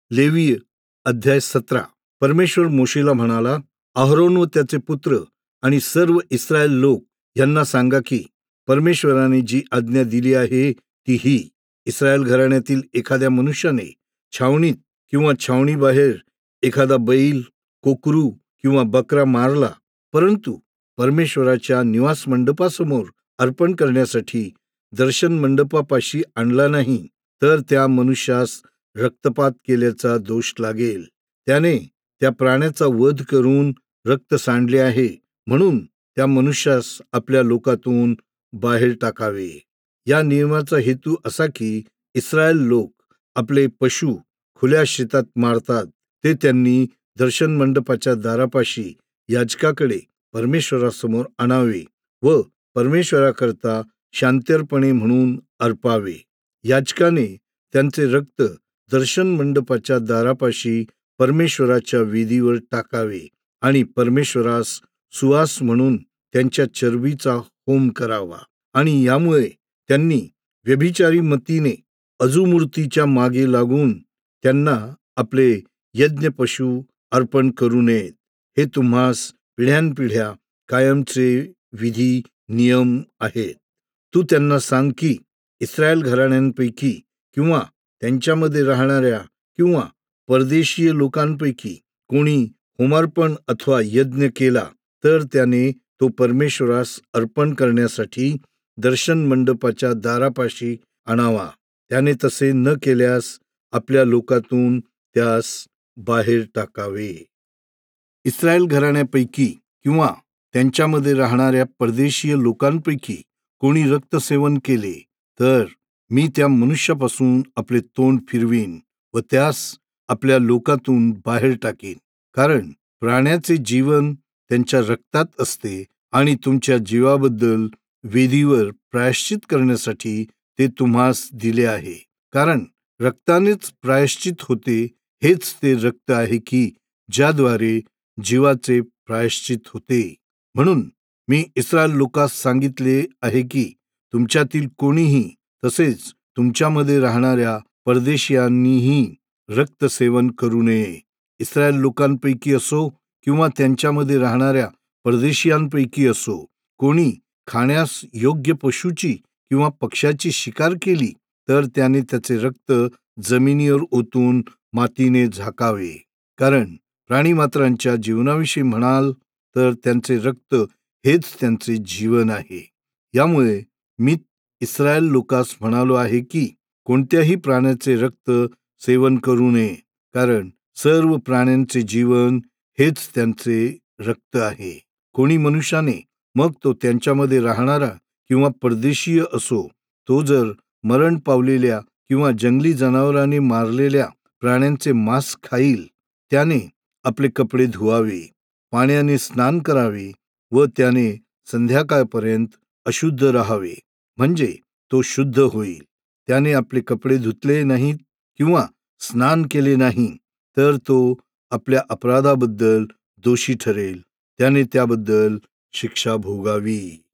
लेवीय अध्याय 17. परमेश्वर मोशेला म्हणाला, अहरोन व त्याचे पुत्र आणि सर्व इस्रायल लोक यांना सांगा की परमेश्वराने जी आज्ञा दिली आहे ती ही: इस्रायल घराण्यातील एखाद्या मनुष्याने छावणीत किंवा छावणीबाहेर एखादा बैल, कोकरू किंवा बकरा मारला, परंतु परमेश्वराच्या निवास मंडपासमोर अर्पण करण्यासाठी दर्शन मंडपापाशी आणला नाही, तर त्या मनुष्यास रक्तपात केल्याचा दोष लागेल. त्याने त्या प्राण्याचा वध करून रक्त सांडले आहे, म्हणून त्या मनुष्यास आपल्या लोकातून बाहेर टाकावे. या नियमाचा हेतू असा की इस्रायल लोक आपले पशु खुल्या शेतात मारतात, ते त्यांनी दर्शन मंडपाच्या दारापाशी याजकाकडे परमेश्वरासमोर आणावे व परमेश्वराकरता शांत्यर्पणे म्हणून अर्पावे. याजकाने त्यांचे रक्त दर्शन मंडपाच्या दारापाशी परमेश्वराच्या वेदीवर टाकावे आणि परमेश्वरास सुवास म्हणून त्यांच्या चरबीचा होम करावा. आणि यामुळे त्यांनी व्यभिचारी मतीने अजूमूर्तीच्या मागे लागून त्यांना आपले यज्ञ पशु अर्पण करू नयेत. हे तुम्हास पिढ्यानपिढ्या कायमचे विधी नियम आहेत. तू त्यांना सांग की इस्रायल घराण्यांपैकी किंवा त्यांच्यामध्ये राहणाऱ्या किंवा परदेशीय लोकांपैकी कोणी होमार्पण अथवा यज्ञ केला, तर त्याने तो परमेश्वरास अर्पण करण्यासाठी दर्शन मंडपाच्या दारापाशी आणावा. त्याने तसे न केल्यास आपल्या लोकातून त्यास बाहेर टाकावे. इस्रायल घराण्यापैकी किंवा त्यांच्यामध्ये राहणाऱ्या परदेशीय लोकांपैकी कोणी रक्तसेवन केले, तर मी त्या मनुष्यापासून आपले तोंड फिरवीन व त्यास आपल्या लोकातून बाहेर टाकीन. कारण प्राण्याचे जीवन त्यांच्या रक्तात असते आणि तुमच्या जीवाबद्दल वेदीवर प्रायश्चित करण्यासाठी ते तुम्हास दिले आहे. कारण रक्तानेच प्रायश्चित होते. हेच ते रक्त आहे की ज्याद्वारे जीवाचे प्रायश्चित होते. म्हणून मी इस्रायल लोकांस सांगितले आहे की तुमच्यातील कोणीही, तसेच तुमच्यामध्ये राहणाऱ्या परदेशियांनीही रक्तसेवन करू नये. इस्रायल लोकांपैकी असो किंवा त्यांच्यामध्ये राहणाऱ्या परदेशियांपैकी असो, कोणी खाण्यास योग्य पशुची किंवा पक्ष्याची शिकार केली, तर त्याने त्याचे रक्त जमिनीवर ओतून मातीने झाकावे. कारण प्राणीमात्रांच्या जीवनाविषयी म्हणाल तर त्यांचे रक्त हेच त्यांचे जीवन आहे. यामुळे मी इस्रायल लोकांस म्हणालो आहे की कोणत्याही प्राण्याचे रक्त सेवन करू नये, कारण सर्व प्राण्यांचे जीवन हेच त्यांचे रक्त आहे. कोणी मनुष्याने, मग तो त्यांच्यामध्ये राहणारा किंवा परदेशीय असो, तो जर मरण पावलेल्या किंवा जंगली जनावरांनी मारलेल्या प्राण्यांचे मांस खाईल, त्याने आपले कपडे धुवावे, पाण्याने स्नान करावे व त्याने संध्याकाळपर्यंत अशुद्ध राहावे, म्हणजे तो शुद्ध होईल. त्याने आपले कपडे धुतले नाहीत किंवा स्नान केले नाही, तर तो आपल्या अपराधाबद्दल दोषी ठरेल. त्याने त्याबद्दल शिक्षा भोगावी.